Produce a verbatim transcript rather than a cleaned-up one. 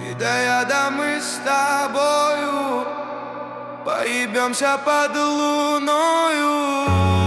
И да я да мы с тобою поебемся под луною.